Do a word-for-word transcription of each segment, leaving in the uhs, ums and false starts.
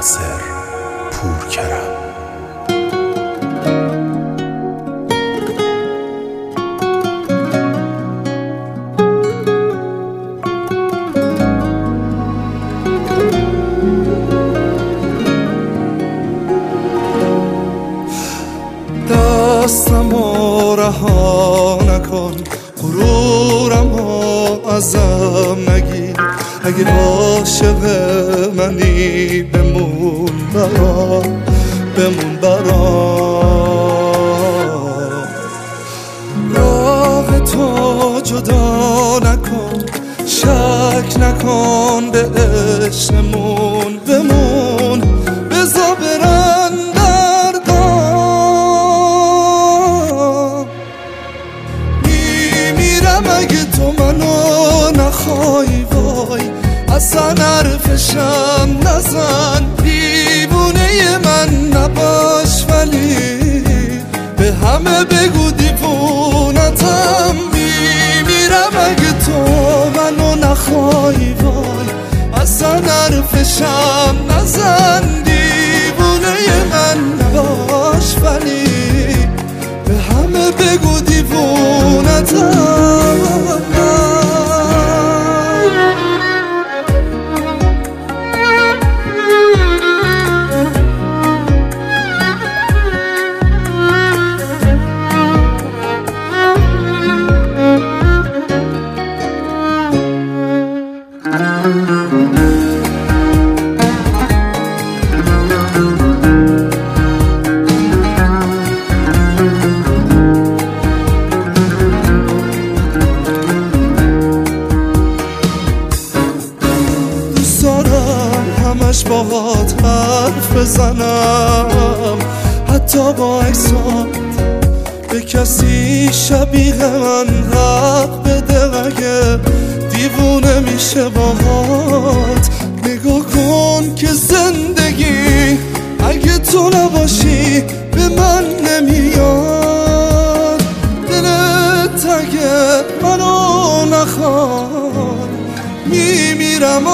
ناصر پورکرم. دستمو رها نکن، غرورمو ازم نگیر. اگه عاشق منی بمون برام، بمون برام. راه تو جدا نکن، شک نکن به عشقمون. بمون بذار برن دردام. میمیرم اگه تو منو نخوای، وای اصلا حرفشم نزن. دیوونه من نباش ولی به همه بگو دیوونتم. میمیرم اگه تو منو نخوای، وای اصلا حرفشم نزن. دیوونه من نباش ولی به همه بگو دیوونتم. همش باهات حرف بزنم، حتی با عکسات به کسی شبیه من حق بده. اگه دیوونه میشه باهات نگاه کن که زندگی اگه تو نباشی به من نمیاد. دلت اگه منو نخواد میمیرم.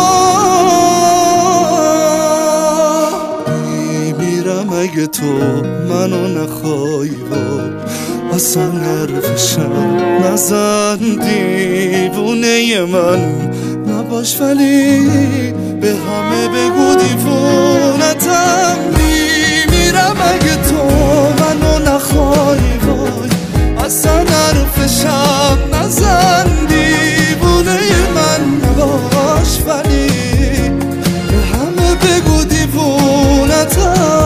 اگه تو منو نخوای، وای اصلا حرفشم نزن. دیوونه من نباش ولی به همه بگو دیوونتم. میمیرم اگه تو منو نخوای، وای اصلا حرفشم نزن. دیوونه من نباش ولی به همه بگو دیوونتم.